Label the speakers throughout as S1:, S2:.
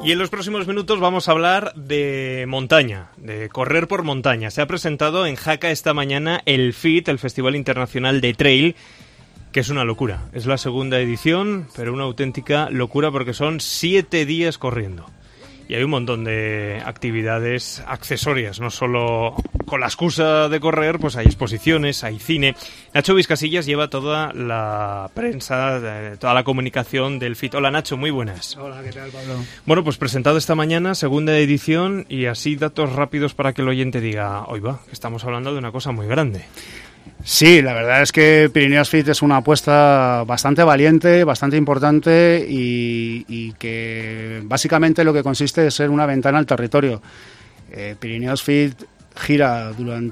S1: Y en los próximos minutos vamos a hablar de montaña, de correr por montaña. Se ha presentado en Jaca esta mañana el FIT, el Festival Internacional de Trail, que es una locura. Es la segunda edición, pero una auténtica locura porque son 7 días corriendo. Y hay un montón de actividades accesorias, no solo con la excusa de correr, pues hay exposiciones, hay cine. Nacho Vizcasillas lleva toda la prensa, toda la comunicación del FIT. Hola Nacho, muy buenas.
S2: Hola, ¿qué tal, Pablo?
S1: Bueno, pues presentado esta mañana, segunda edición, y así datos rápidos para que el oyente diga, oiga, estamos hablando de una cosa muy grande.
S2: Sí, la verdad es que Pirineos Fit es una apuesta bastante valiente, bastante importante y que básicamente lo que consiste es ser una ventana al territorio. Pirineos Fit gira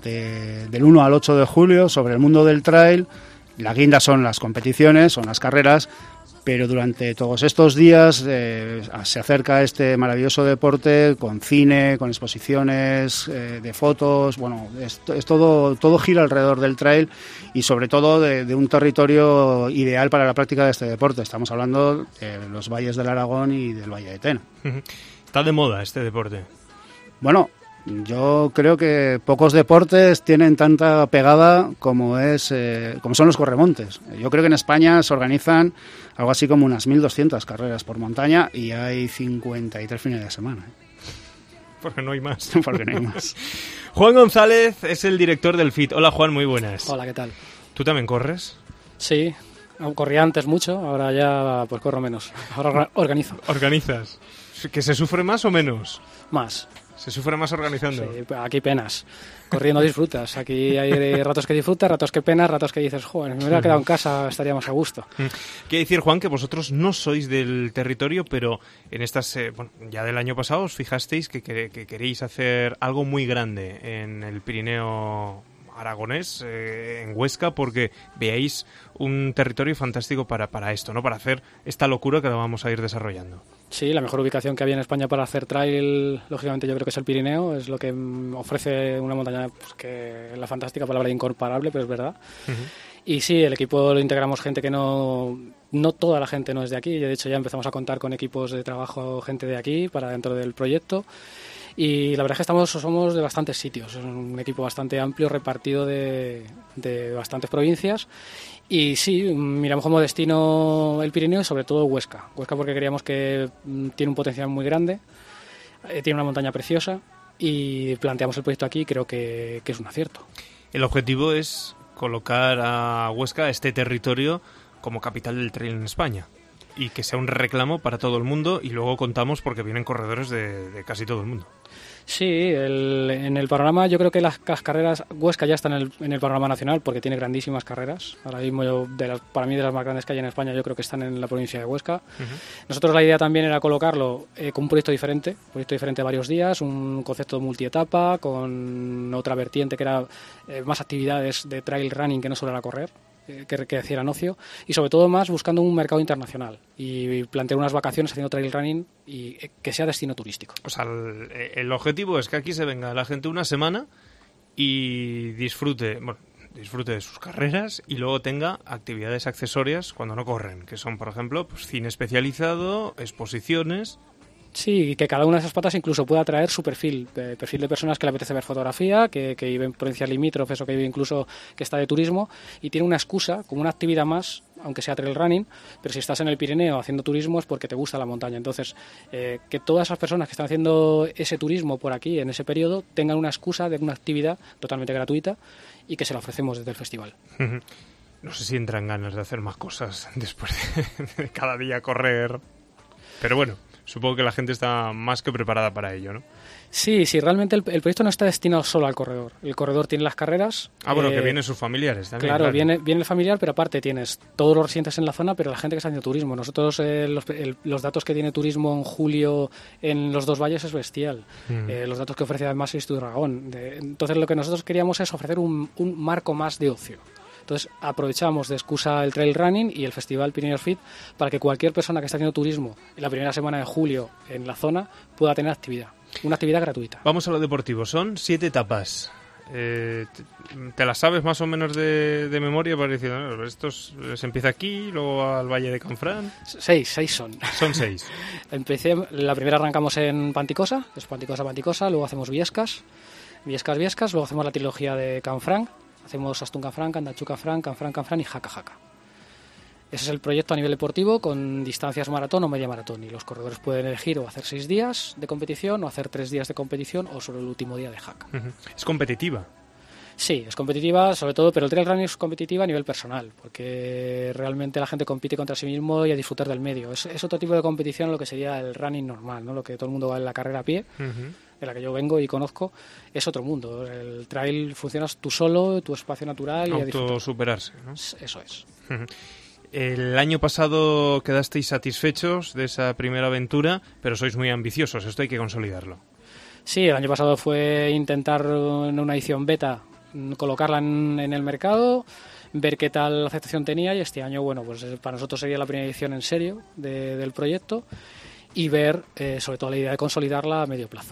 S2: del 1 al 8 de julio sobre el mundo del trail. La guinda son las competiciones, son las carreras, pero durante todos estos días se acerca este maravilloso deporte con cine, con exposiciones de fotos. Bueno, es todo gira alrededor del trail y sobre todo de un territorio ideal para la práctica de este deporte. Estamos hablando de los valles del Aragón y del Valle de Tena.
S1: Está de moda este deporte.
S2: Bueno, yo creo que pocos deportes tienen tanta pegada como son los corremontes. Yo creo que en España se organizan algo así como unas 1.200 carreras por montaña y hay 53 fines de semana.
S1: Porque no hay más.
S2: Porque no hay más.
S1: Juan González es el director del FIT. Hola Juan, muy buenas.
S3: Hola, ¿qué tal?
S1: ¿Tú también corres?
S3: Sí, corría antes mucho, ahora ya pues corro menos. Ahora organizo.
S1: ¿Organizas? ¿Que se sufre más o menos?
S3: Más.
S1: ¿Se sufre más organizando?
S3: Sí, aquí penas. Corriendo disfrutas. Aquí hay ratos que disfrutas, ratos que penas, ratos que dices, joder, me hubiera quedado en casa, estaría más a gusto.
S1: Quiere decir, Juan, que vosotros no sois del territorio, pero en estas, ya del año pasado os fijasteis que queréis hacer algo muy grande en el Pirineo aragonés, en Huesca, porque veáis un territorio fantástico para esto, ¿no? Para hacer esta locura que la vamos a ir desarrollando.
S3: Sí, la mejor ubicación que había en España para hacer trail, lógicamente yo creo que es el Pirineo, es lo que ofrece una montaña, pues, que la fantástica palabra incomparable, pero es verdad. Y sí, el equipo lo integramos gente que no toda la gente no es de aquí, de hecho ya empezamos a contar con equipos de trabajo, gente de aquí, para dentro del proyecto. Y la verdad es que somos de bastantes sitios, es un equipo bastante amplio, repartido de bastantes provincias. Y sí, miramos como destino el Pirineo y sobre todo Huesca. Huesca porque creíamos que tiene un potencial muy grande, tiene una montaña preciosa y planteamos el proyecto aquí y creo que es un acierto.
S1: El objetivo es colocar a Huesca, este territorio, como capital del trail en España. Y que sea un reclamo para todo el mundo y luego contamos porque vienen corredores de casi todo el mundo.
S3: Sí, en el panorama yo creo que las carreras, Huesca ya está en el panorama nacional porque tiene grandísimas carreras. Ahora mismo para mí de las más grandes que hay en España yo creo que están en la provincia de Huesca. Nosotros la idea también era colocarlo con un proyecto diferente de varios días, un concepto multietapa con otra vertiente que era más actividades de trail running que no solo era correr. Que hicieran ocio y sobre todo más buscando un mercado internacional y plantear unas vacaciones haciendo trail running y que sea destino turístico.
S1: O sea, el objetivo es que aquí se venga la gente una semana y disfrute de sus carreras y luego tenga actividades accesorias cuando no corren, que son, por ejemplo, pues, cine especializado, exposiciones.
S3: Sí, y que cada una de esas patas incluso pueda traer su perfil de personas que le apetece ver fotografía, que vive en provincias limítrofes o que vive incluso que está de turismo y tiene una excusa, como una actividad más, aunque sea trail running, pero si estás en el Pirineo haciendo turismo es porque te gusta la montaña. Entonces, que todas esas personas que están haciendo ese turismo por aquí en ese periodo tengan una excusa de una actividad totalmente gratuita y que se la ofrecemos desde el festival.
S1: No sé si entran ganas de hacer más cosas después de cada día correr, pero bueno. Supongo que la gente está más que preparada para ello, ¿no?
S3: Sí, realmente el proyecto no está destinado solo al corredor. El corredor tiene las carreras.
S1: Bueno, que vienen sus familiares también.
S3: Claro, viene el familiar, pero aparte tienes todos los residentes en la zona, pero la gente que está haciendo turismo. Nosotros, los datos que tiene turismo en julio en los dos valles es bestial. Los datos que ofrece además el Instituto de Aragón. Entonces, lo que nosotros queríamos es ofrecer un marco más de ocio. Entonces aprovechamos de excusa el trail running y el festival Pirineos Fit para que cualquier persona que esté haciendo turismo en la primera semana de julio en la zona pueda tener actividad, una actividad gratuita.
S1: Vamos a lo deportivo, son 7 etapas. ¿Te las sabes más o menos de memoria? Para decir, no, esto se empieza aquí, luego al Valle de Canfranc.
S3: Seis son.
S1: Son 6.
S3: La primera arrancamos en Panticosa, es Panticosa, luego hacemos Viescas, luego hacemos la trilogía de Canfranc, hacemos Astún Canfranc, Candanchú Canfranc, Canfranc y Jaca. Ese es el proyecto a nivel deportivo con distancias maratón o media maratón, y los corredores pueden elegir o hacer 6 días de competición o hacer 3 días de competición o solo el último día de Jaca.
S1: ¿Es competitiva?
S3: Sí, es competitiva sobre todo, pero el trail running es competitiva a nivel personal, porque realmente la gente compite contra sí mismo y a disfrutar del medio. Es otro tipo de competición a lo que sería el running normal, ¿no? Lo que todo el mundo va en la carrera a pie, de la que yo vengo y conozco, es otro mundo. El trail funcionas tú solo, tu espacio natural y a disfrutar.
S1: Autosuperarse, ¿no?
S3: Eso es.
S1: El año pasado quedasteis satisfechos de esa primera aventura, pero sois muy ambiciosos, esto hay que consolidarlo.
S3: Sí, el año pasado fue intentar en una edición beta colocarla en el mercado, ver qué tal aceptación tenía, y este año, bueno, pues para nosotros sería la primera edición en serio del proyecto y ver sobre todo la idea de consolidarla a medio plazo.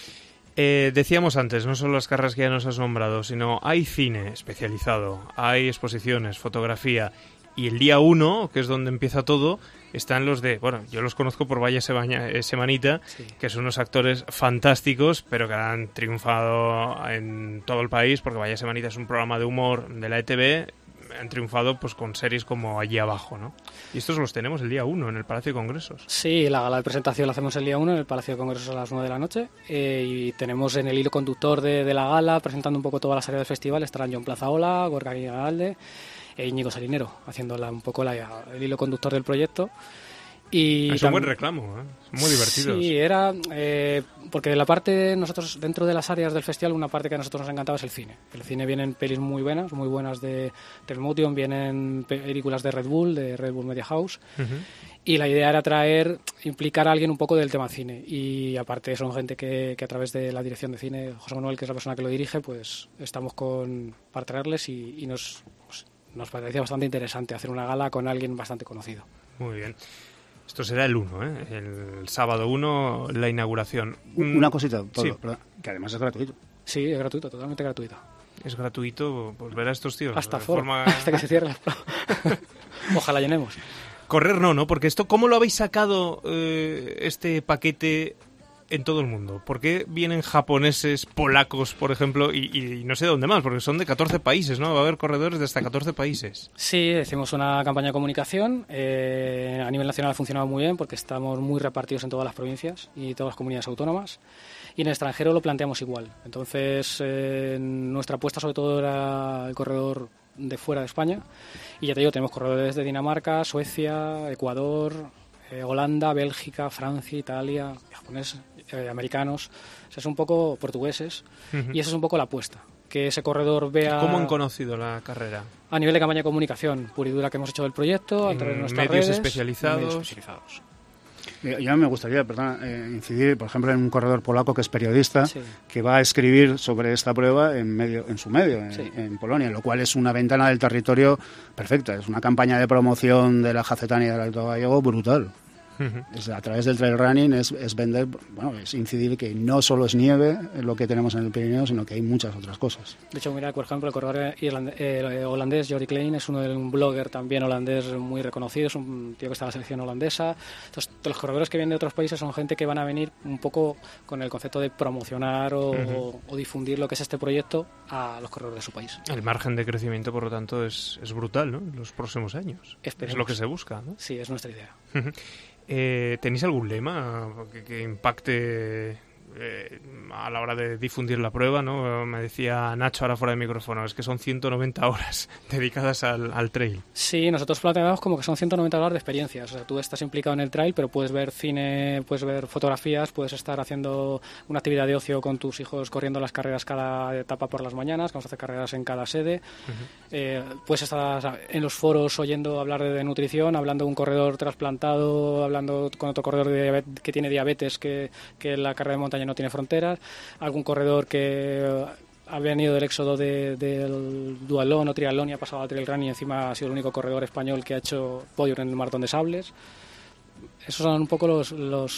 S1: Decíamos antes, no solo las carreras que ya nos has nombrado, sino hay cine especializado, hay exposiciones, fotografía. Y el día 1, que es donde empieza todo, están los de... Bueno, yo los conozco por Vaya Semanita, sí, que son unos actores fantásticos, pero que han triunfado en todo el país, porque Vaya Semanita es un programa de humor de la ETV, han triunfado pues con series como Allí Abajo, ¿no? Y estos los tenemos el día 1 en el Palacio de Congresos.
S3: Sí, la gala de presentación la hacemos el día 1 en el Palacio de Congresos a las 9 de la noche, y tenemos en el hilo conductor de la gala, presentando un poco toda la serie del festival, estarán John Plazaola, Gorka Guigalde e Íñigo Salinero, haciendo un poco el hilo conductor del proyecto. Y
S1: es un buen reclamo, ¿eh? Muy divertidos.
S3: Sí, era porque la parte, nosotros dentro de las áreas del festival, una parte que a nosotros nos encantaba es el cine. El cine vienen pelis muy buenas de Motion, vienen películas de Red Bull Media House, y la idea era implicar a alguien un poco del tema cine, y aparte son gente que a través de la dirección de cine, José Manuel, que es la persona que lo dirige, pues estamos para traerles y nos parecía bastante interesante hacer una gala con alguien bastante conocido.
S1: Muy bien. Esto será el 1, ¿eh? El sábado 1, la inauguración.
S2: Una cosita, Pablo,
S1: sí,
S2: perdón, que además es gratuito.
S3: Sí, es gratuito, totalmente gratuito.
S1: Es gratuito, pues ver a estos tíos.
S3: Hasta hasta que se cierre la Ojalá llenemos.
S1: Correr no, porque esto, ¿cómo lo habéis sacado este paquete en todo el mundo? ¿Por qué vienen japoneses, polacos, por ejemplo, y no sé dónde más? Porque son de 14 países, ¿no? Va a haber corredores de hasta 14 países.
S3: Sí, hicimos una campaña de comunicación. A nivel nacional ha funcionado muy bien porque estamos muy repartidos en todas las provincias y todas las comunidades autónomas. Y en el extranjero lo planteamos igual. Entonces, nuestra apuesta sobre todo era el corredor de fuera de España. Y ya te digo, tenemos corredores de Dinamarca, Suecia, Ecuador, Holanda, Bélgica, Francia, Italia, japoneses, americanos, o sea, es un poco portugueses, y esa es un poco la apuesta, que ese corredor vea...
S1: ¿Cómo han conocido la carrera?
S3: A nivel de campaña de comunicación pura y dura que hemos hecho del proyecto, a través de nuestras
S1: medios
S3: redes,
S1: especializados.
S3: Medios especializados.
S2: Yo me gustaría, incidir, por ejemplo, en un corredor polaco que es periodista, sí, que va a escribir sobre esta prueba en su medio, sí, en Polonia, lo cual es una ventana del territorio perfecta. Es una campaña de promoción de la Jacetania y del Alto Gallego brutal. A través del trail running es vender, es incidir que no solo es nieve lo que tenemos en el Pirineo, sino que hay muchas otras cosas.
S3: De hecho, mira, por ejemplo, el corredor holandés Jordi Klein es un blogger también holandés muy reconocido, es un tío que está en la selección holandesa. Entonces, los corredores que vienen de otros países son gente que van a venir un poco con el concepto de promocionar o difundir lo que es este proyecto a los corredores de su país.
S1: El margen de crecimiento, por lo tanto, es brutal, ¿no? En los próximos años.
S3: Esperemos.
S1: Es lo que se busca, ¿no?
S3: Sí, es nuestra idea.
S1: ¿Tenéis algún lema que impacte a la hora de difundir la prueba, ¿no? Me decía Nacho ahora fuera de micrófono, es que son 190 horas dedicadas al trail.
S3: Sí, nosotros planteamos como que son 190 horas de experiencias. O sea, tú estás implicado en el trail, pero puedes ver cine, puedes ver fotografías, puedes estar haciendo una actividad de ocio con tus hijos corriendo las carreras cada etapa por las mañanas, vamos a hacer carreras en cada sede. Puedes estar en los foros oyendo hablar de nutrición, hablando de un corredor trasplantado, hablando con otro corredor que tiene diabetes, que la carrera de montaña no tiene fronteras, algún corredor que ha venido del éxodo del dualón o triatlón y ha pasado al trail running y encima ha sido el único corredor español que ha hecho podio en el maratón de Sables. Esos son un poco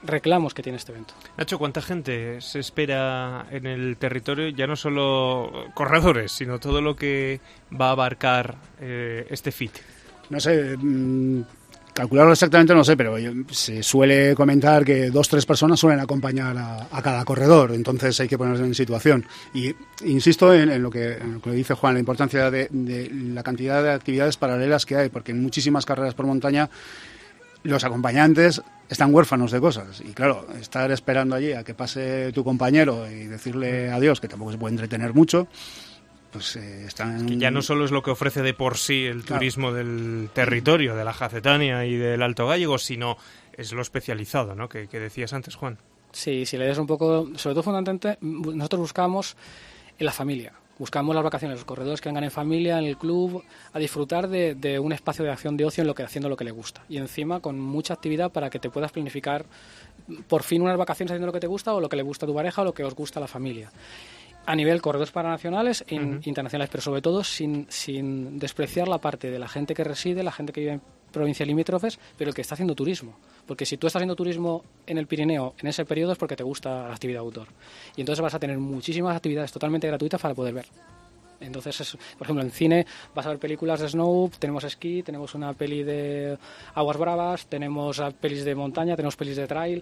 S3: reclamos que tiene este evento.
S1: Nacho, ¿cuánta gente se espera en el territorio? Ya no solo corredores, sino todo lo que va a abarcar este FIT.
S2: No sé, calcularlo exactamente no sé, pero se suele comentar que 2-3 personas suelen acompañar a cada corredor, entonces hay que ponerse en situación. Y insisto en lo que dice Juan, la importancia de la cantidad de actividades paralelas que hay, porque en muchísimas carreras por montaña los acompañantes están huérfanos de cosas. Y claro, estar esperando allí a que pase tu compañero y decirle adiós, que tampoco se puede entretener mucho, pues están...
S1: Que ya no solo es lo que ofrece de por sí el turismo del territorio, de la Jacetania y del Alto Gállego, sino es lo especializado, ¿no? Que decías antes, Juan.
S3: Sí, si le des un poco... Sobre todo fundamentalmente, nosotros buscamos en la familia. Buscamos las vacaciones, los corredores que vengan en familia, en el club, a disfrutar de un espacio de acción de ocio haciendo lo que le gusta. Y encima con mucha actividad para que te puedas planificar por fin unas vacaciones haciendo lo que te gusta o lo que le gusta a tu pareja o lo que os gusta a la familia. A nivel corredores paranacionales e internacionales, pero sobre todo sin despreciar la parte de la gente que reside, la gente que vive en provincias limítrofes, pero el que está haciendo turismo. Porque si tú estás haciendo turismo en el Pirineo en ese periodo es porque te gusta la actividad outdoor. Y entonces vas a tener muchísimas actividades totalmente gratuitas para poder ver. Entonces, por ejemplo, en cine vas a ver películas de snow, tenemos esquí, tenemos una peli de aguas bravas, tenemos pelis de montaña, tenemos pelis de trail.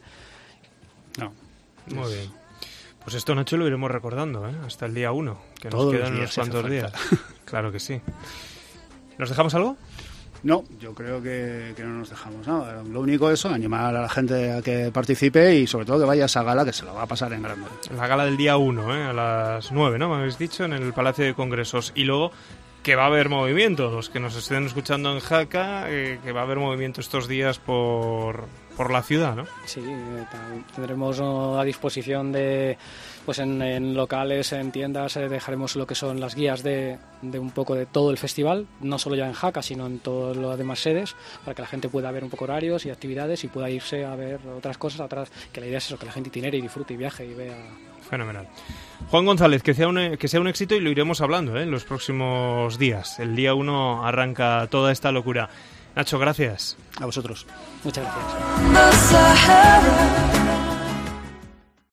S1: No. Muy bien. Pues esto, Nacho, lo iremos recordando, hasta el día 1, que
S2: todos
S1: nos quedan unos cuantos días. Claro que sí. ¿Nos dejamos algo?
S2: No, yo creo que no nos dejamos nada. Lo único es animar a la gente a que participe y sobre todo que vaya a esa gala, que se la va a pasar en grande.
S1: La gala del día 1, a las 9, ¿no? Me habéis dicho, en el Palacio de Congresos. Y luego que va a haber movimiento, los que nos estén escuchando en Jaca, que va a haber movimiento estos días por la ciudad, ¿no?
S3: Sí, tendremos a disposición pues en locales, en tiendas, dejaremos lo que son las guías de un poco de todo el festival, no solo ya en Jaca, sino en todas las demás sedes, para que la gente pueda ver un poco horarios y actividades y pueda irse a ver otras cosas, que la idea es eso, que la gente itinere y disfrute y viaje y vea.
S1: Fenomenal. Juan González, que sea un éxito y lo iremos hablando en los próximos días. El día 1 arranca toda esta locura. Nacho, gracias.
S2: A vosotros.
S3: Muchas gracias.